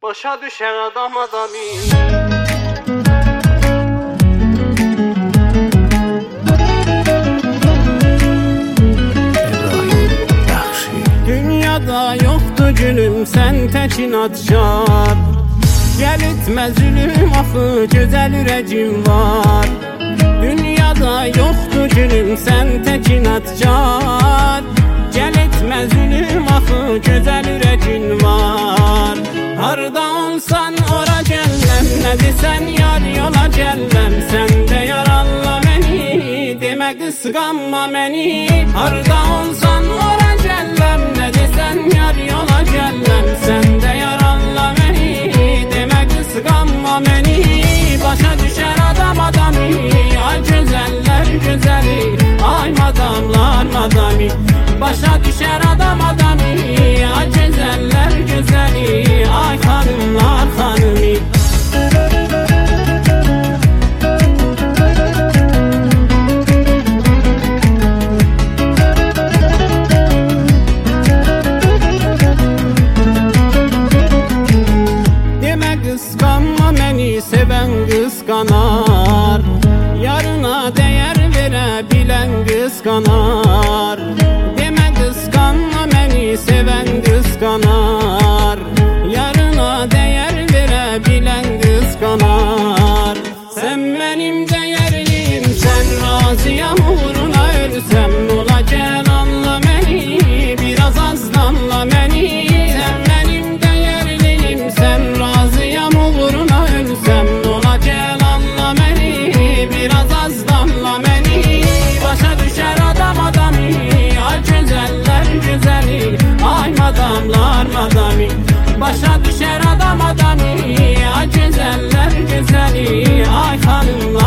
Başa düşer adam adamı. Dünyada yoktu gülüm, sen tek inatçar. Gel etme zulüm, axı gözəl ürəcim var. Dünyada yoktu gülüm, sen tek inatçar. Gel etme zulüm, axı gözəl ürəcin var. Harda olsan ora gəlləm, nə desən yar yola gəlləm. Sən də yaralla məni, demə qısqanma məni. Harda olsan ora gəlləm, nə desən yar yola gəlləm. Sən də yaralla məni, demə qısqanma məni. Başa düşər adam adamı, ay gözəllər gözəli, ay madamlar madami. Başa düşər adam adamı, ay gözəllər gözəli, ay xanımlar xanımı. Demə qısqanma məni, sevən qısqanar. Yarına dəyər verə bilən qısqanar. Demə qısqanma məni, sevən qısqanar. Yarına dəyər verə bilən qısqanar. Sən mənim dəyərliyim, sən razıyam uğruna ölsəm. Ola gəl anla məni, biraz azdanla məni. Sən mənim dəyərliyim, sən razıyam uğruna ölsəm. Ola gəl anla məni, biraz azdanla məni. Başa düşər adam adamı, ay gözəllər gözəli, ay madamlar madami. Başa düşər adam adamı, ay gözəllər gözəli, ay xanımlar.